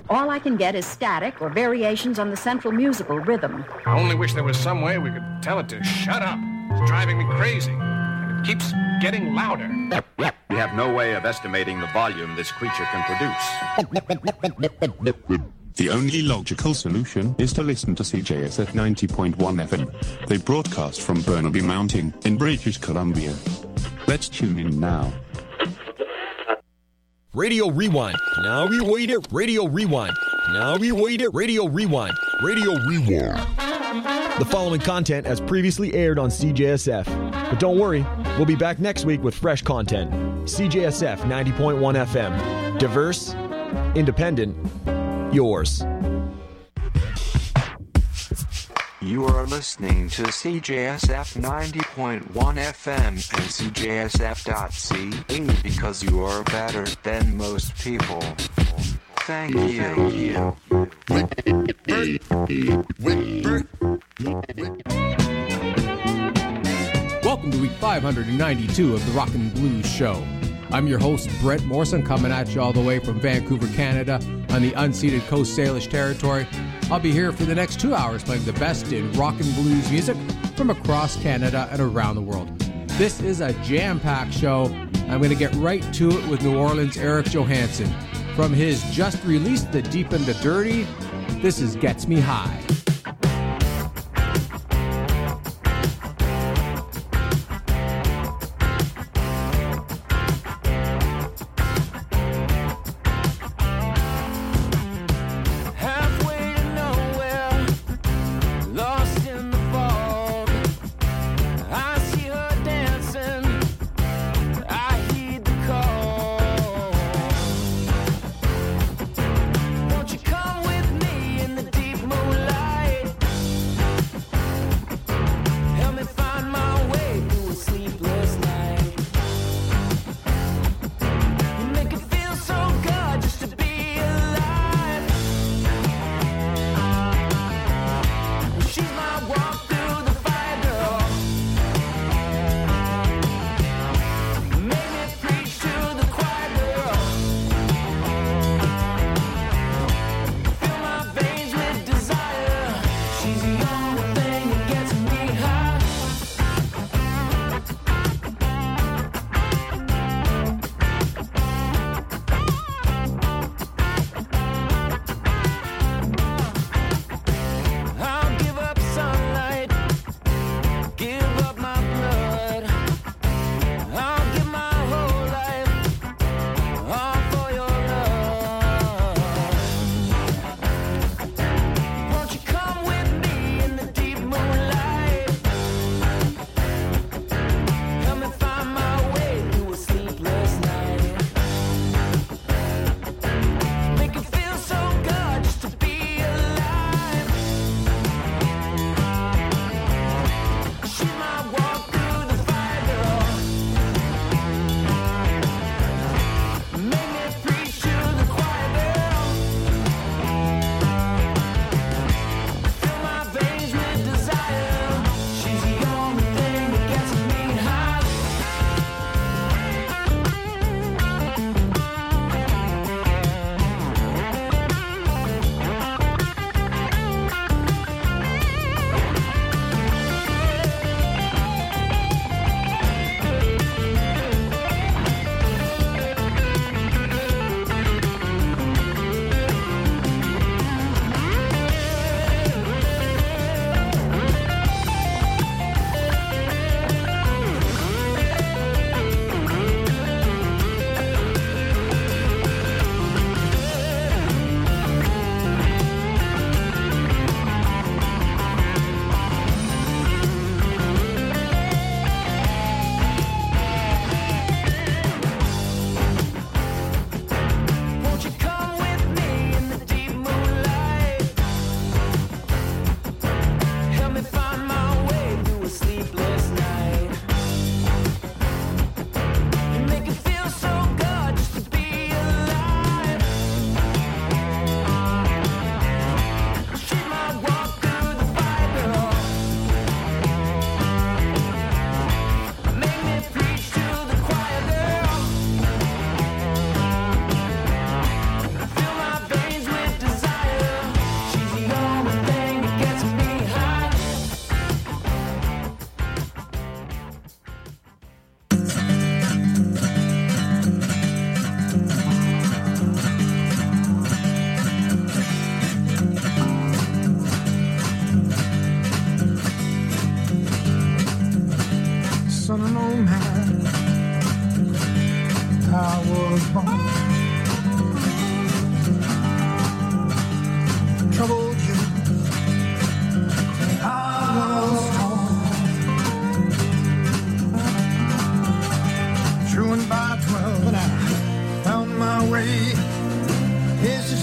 All I can get is static or variations on the central musical rhythm. I only wish there was some way we could tell it to shut up. It's driving me crazy. And it keeps getting louder. We have no way of estimating the volume this creature can produce. The only logical solution is to listen to CJSF 90.1 FM. They broadcast from Burnaby Mountain in British Columbia. Let's tune in now. Radio Rewind. Now rewind it. Radio Rewind. Now rewind it. Radio Rewind. Radio Rewind. The following content has previously aired on CJSF. But don't worry, we'll be back next week with fresh content. CJSF 90.1 FM. Diverse, independent, yours. You are listening to CJSF 90.1 FM and CJSF.ca because you are better than most people. Thank you. Welcome to week 592 of the Rock and Blues Show. I'm your host, Brent Morrison, coming at you all the way from Vancouver, Canada, on the unceded Coast Salish territory. I'll be here for the next 2 hours playing the best in rock and blues music from across Canada and around the world. This is a jam-packed show. I'm going to get right to it with New Orleans' Eric Johansson. From his just released The Deep and the Dirty, this is Gets Me High. Won't you come with me in the deep moonlight?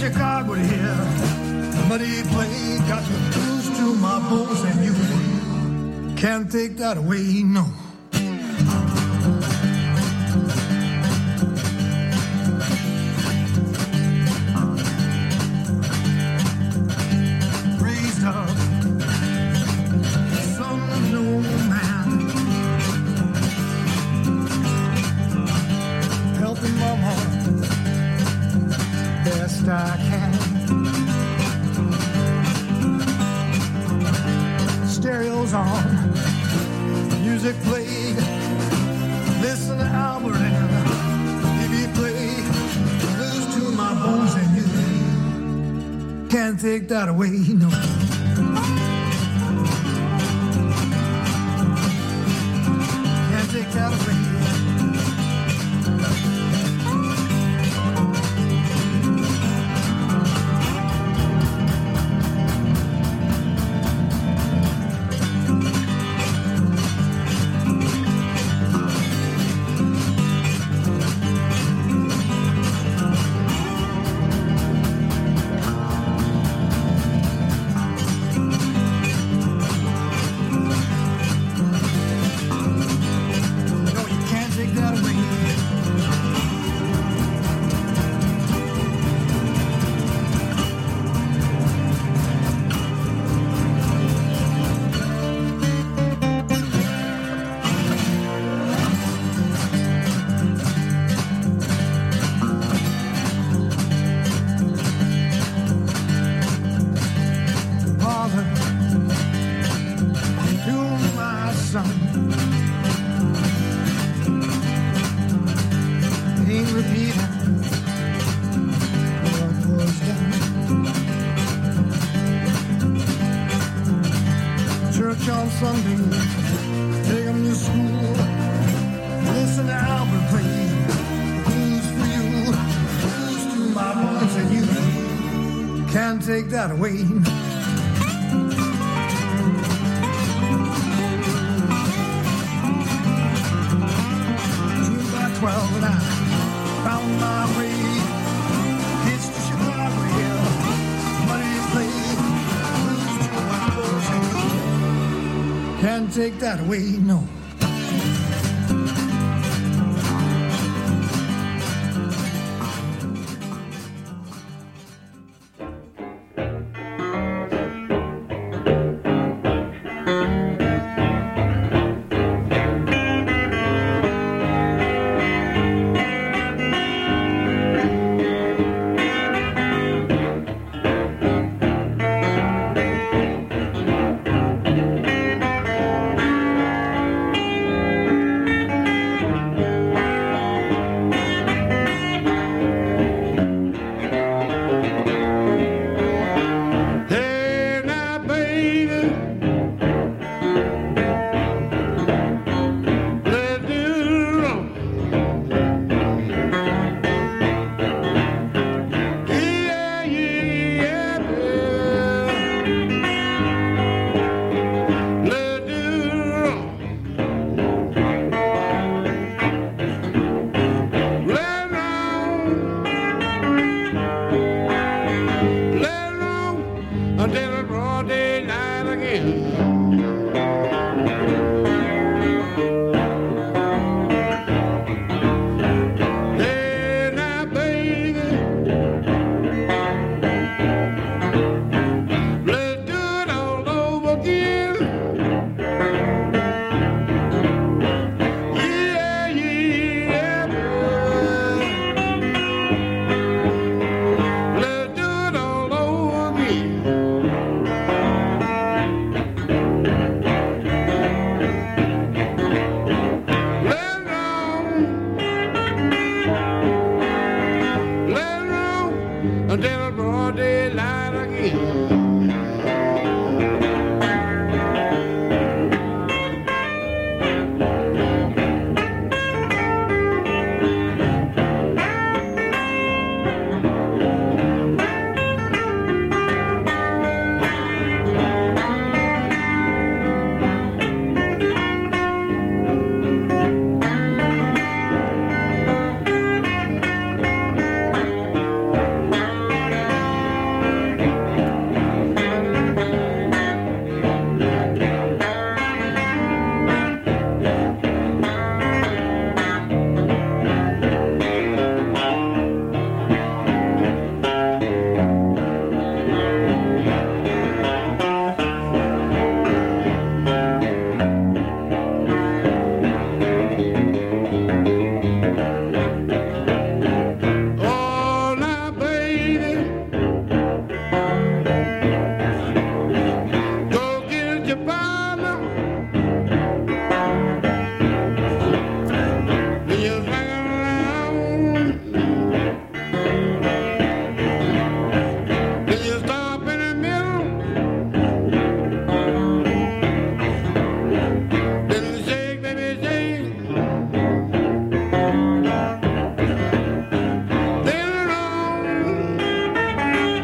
Chicago to hear but he played, got the blues to my bones, and you can't take that away, no. Raised up, son of no man, helping mama best I can. Stereos on, music played, listen to Albert and if he played, blues to my bones, and you can't take that away, no. Can't take that away. Take that away. 2 by 12 and I found my way. It's to Chicago here, money played, blues to my bones, and you can't take that away, no.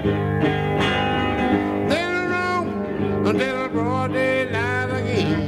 Then around until the broad daylight again.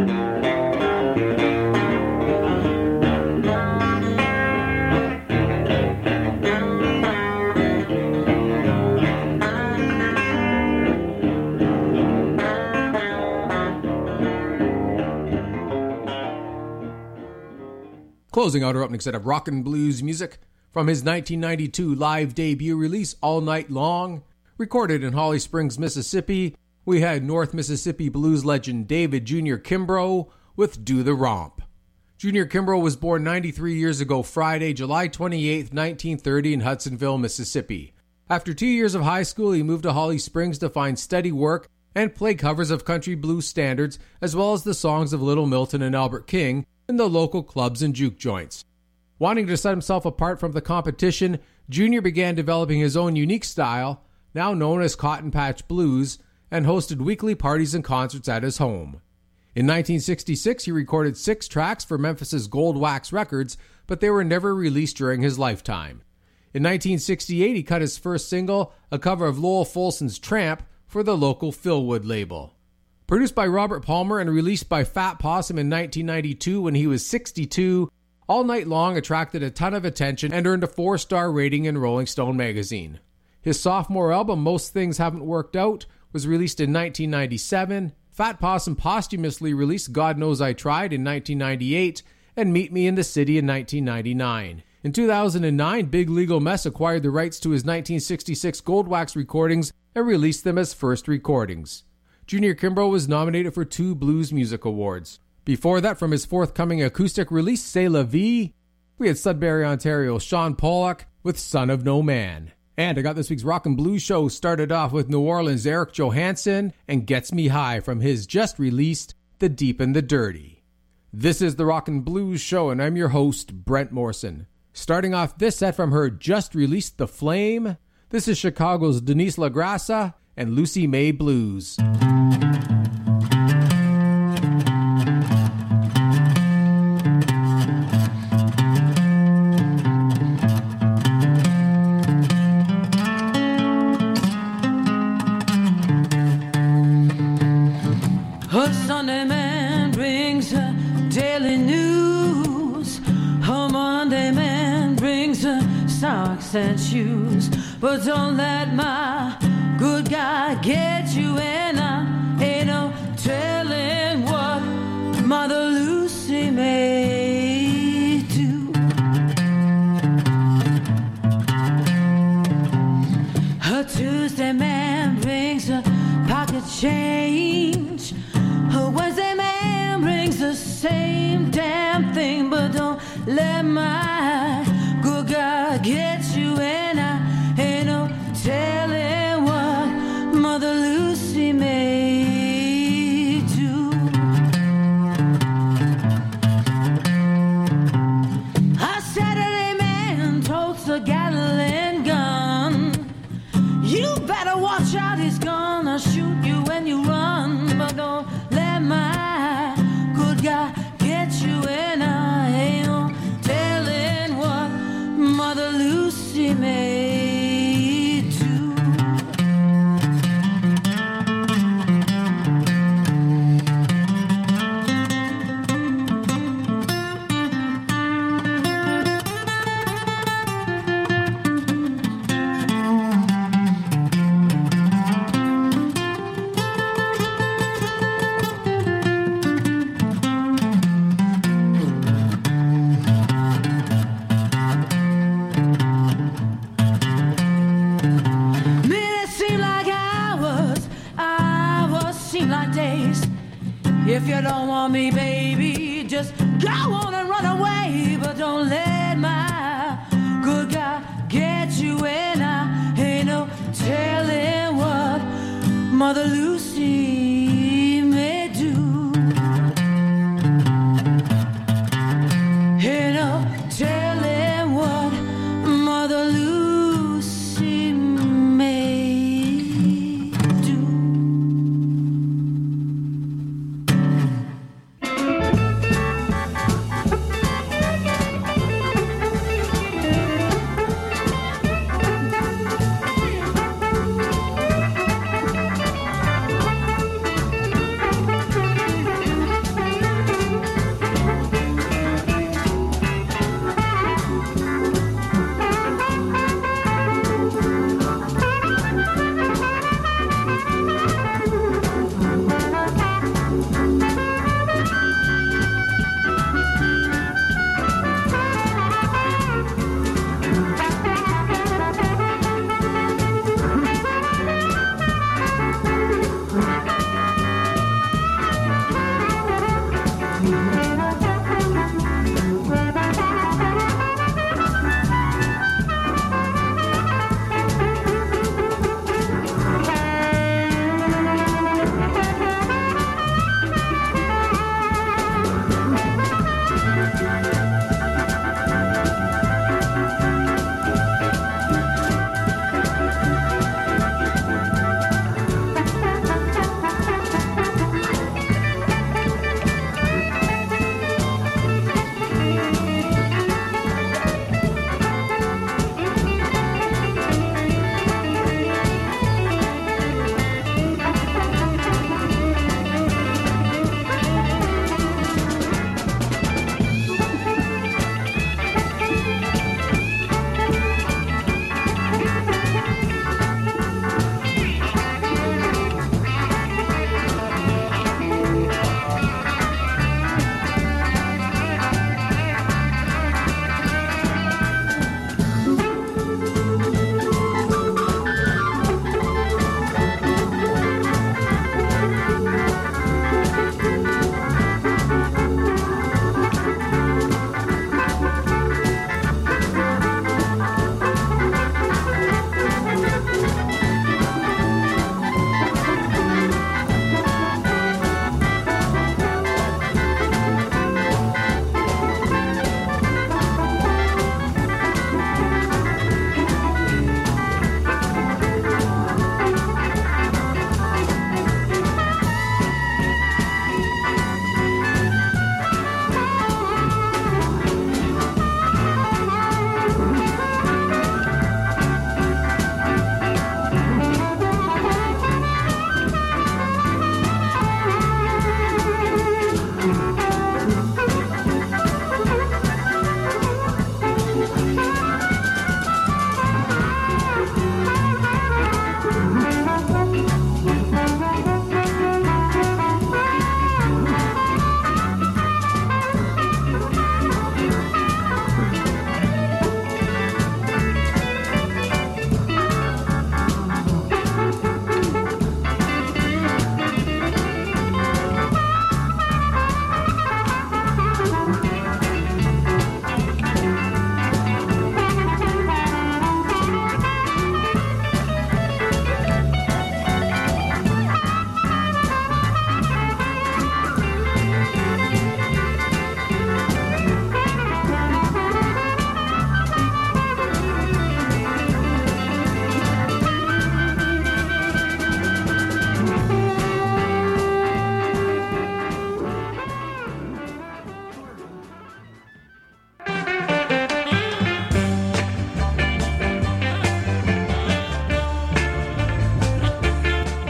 Closing out our opening set of rock and blues music from his 1992 live debut release, All Night Long. Recorded in Holly Springs, Mississippi, we had North Mississippi blues legend David Jr. Kimbrough with Do the Romp. Jr. Kimbrough was born 93 years ago Friday, July 28, 1930 in Hudsonville, Mississippi. After 2 years of high school, he moved to Holly Springs to find steady work and play covers of country blues standards, as well as the songs of Little Milton and Albert King, in the local clubs and juke joints. Wanting to set himself apart from the competition, Junior began developing his own unique style, now known as Cotton Patch Blues, and hosted weekly parties and concerts at his home. In 1966, he recorded 6 tracks for Memphis's Gold Wax Records, but they were never released during his lifetime. In 1968, he cut his first single, a cover of Lowell Folsom's Tramp, for the local Philwood label. Produced by Robert Palmer and released by Fat Possum in 1992 when he was 62, All Night Long attracted a ton of attention and earned a 4-star rating in Rolling Stone magazine. His sophomore album, Most Things Haven't Worked Out, was released in 1997. Fat Possum posthumously released God Knows I Tried in 1998 and Meet Me in the City in 1999. In 2009, Big Legal Mess acquired the rights to his 1966 Gold Wax recordings and released them as first recordings. Junior Kimbrough was nominated for 2 Blues Music Awards. Before that, from his forthcoming acoustic release, C'est La Vie, we had Sudbury, Ontario, Sean Pollock with Son of No Man. And I got this week's Rock and Blues show started off with New Orleans' Eric Johansson and Gets Me High from his just released The Deep and the Dirty. This is the Rock and Blues show, and I'm your host, Brent Morrison. Starting off this set from her just released The Flame, this is Chicago's Denise LaGrassa and Lucy May Blues. A Sunday man brings her daily news. A Monday man brings her socks and shoes. But don't let my good guy get you, and I ain't no telling what Mother Lucy may do. A Tuesday man brings a pocket change. A Wednesday man brings the same damn thing. But don't let my good guy get you, and I ain't no telling what Mother Lucy may do. A Saturday man totes a Gatling gun. You better watch out, he's gonna shoot you when you run. But don't let my good guy get you, and I ain't no telling what Mother Lucy may do. If you don't want me, baby, just go on and run away. But don't let my good guy get you, and I ain't no telling what Mother Lucy may do. Ain't no telling what Mother Lucy may do.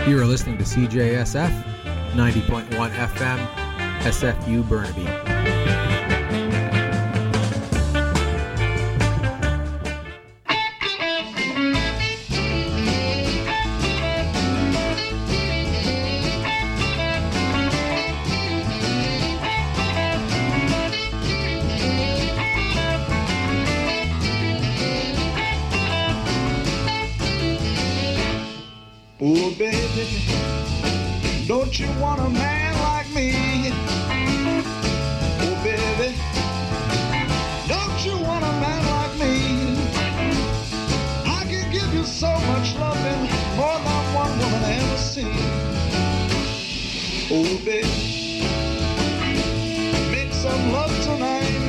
You are listening to CJSF 90.1 FM, SFU Burnaby. Oh, baby, don't you want a man like me? Oh, baby, don't you want a man like me? I can give you so much loving, more than one woman ever seen. Oh, baby, make some love tonight.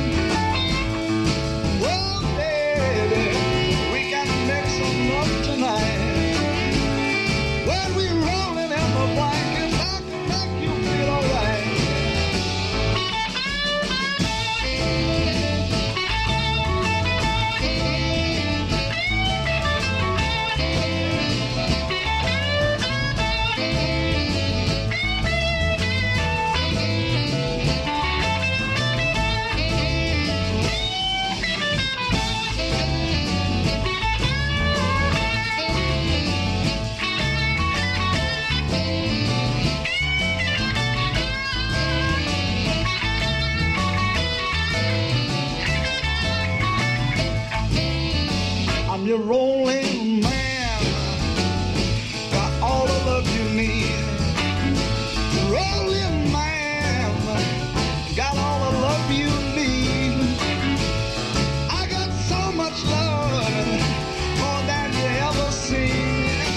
Oh, baby, we can make some love tonight. When we rolling in the blanket, I can make you feel alright. I'm your rolling man, got all the love you need. Rolling man, got all the love you need. I got so much love, more than you ever seen.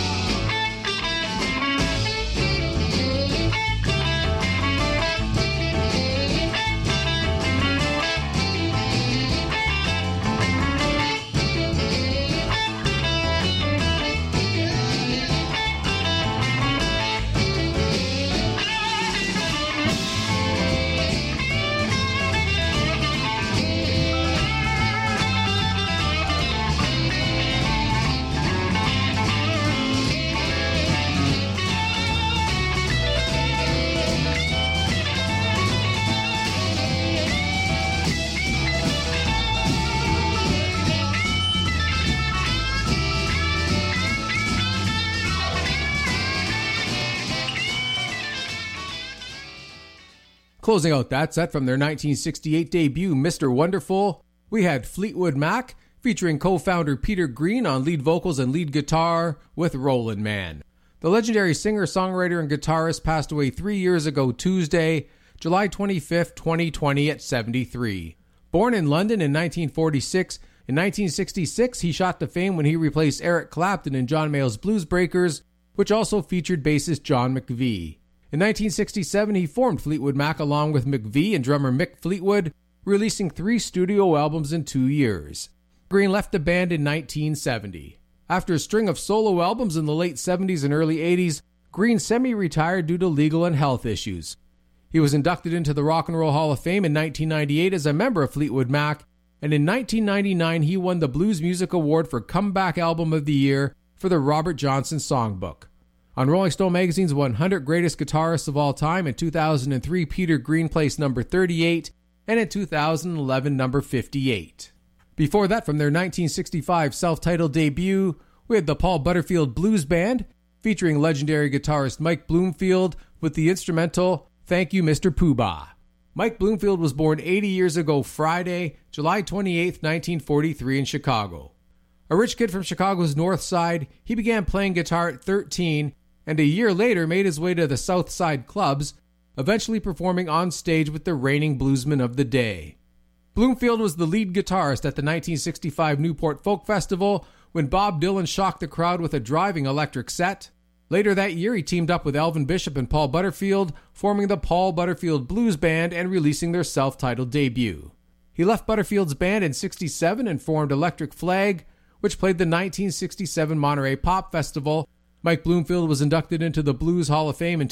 Closing out that set from their 1968 debut, Mr. Wonderful, we had Fleetwood Mac, featuring co-founder Peter Green on lead vocals and lead guitar with Rollin' Man. The legendary singer, songwriter, and guitarist passed away 3 years ago Tuesday, July 25, 2020 at 73. Born in London in 1946, in 1966 he shot to fame when he replaced Eric Clapton in John Mayall's Blues Breakers, which also featured bassist John McVie. In 1967, he formed Fleetwood Mac along with McVie and drummer Mick Fleetwood, releasing 3 studio albums in 2 years. Green left the band in 1970. After a string of solo albums in the late 70s and early 80s, Green semi-retired due to legal and health issues. He was inducted into the Rock and Roll Hall of Fame in 1998 as a member of Fleetwood Mac, and in 1999 he won the Blues Music Award for Comeback Album of the Year for the Robert Johnson Songbook. On Rolling Stone magazine's 100 Greatest Guitarists of All Time in 2003, Peter Green placed number 38, and in 2011, number 58. Before that, from their 1965 self-titled debut, we had the Paul Butterfield Blues Band, featuring legendary guitarist Mike Bloomfield with the instrumental Thank You, Mr. Poobah. Mike Bloomfield was born 80 years ago Friday, July 28, 1943 in Chicago. A rich kid from Chicago's North Side, he began playing guitar at 13, and a year later made his way to the South Side clubs, eventually performing on stage with the reigning bluesmen of the day. Bloomfield was the lead guitarist at the 1965 Newport Folk Festival when Bob Dylan shocked the crowd with a driving electric set. Later that year, he teamed up with Elvin Bishop and Paul Butterfield, forming the Paul Butterfield Blues Band and releasing their self-titled debut. He left Butterfield's band in '67 and formed Electric Flag, which played the 1967 Monterey Pop Festival. Mike Bloomfield was inducted into the Blues Hall of Fame in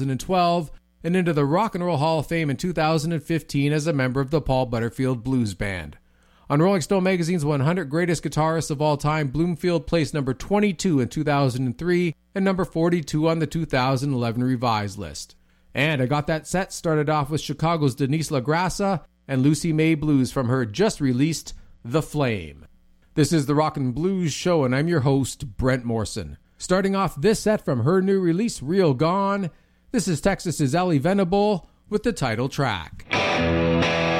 2012 and into the Rock and Roll Hall of Fame in 2015 as a member of the Paul Butterfield Blues Band. On Rolling Stone magazine's 100 Greatest Guitarists of All Time, Bloomfield placed number 22 in 2003 and number 42 on the 2011 revised list. And I got that set started off with Chicago's Denise LaGrassa and Lucy May Blues from her just-released The Flame. This is the Rockin' Blues Show, and I'm your host, Brent Morrison. Starting off this set from her new release, Real Gone, this is Texas's Ellie Venable with the title track.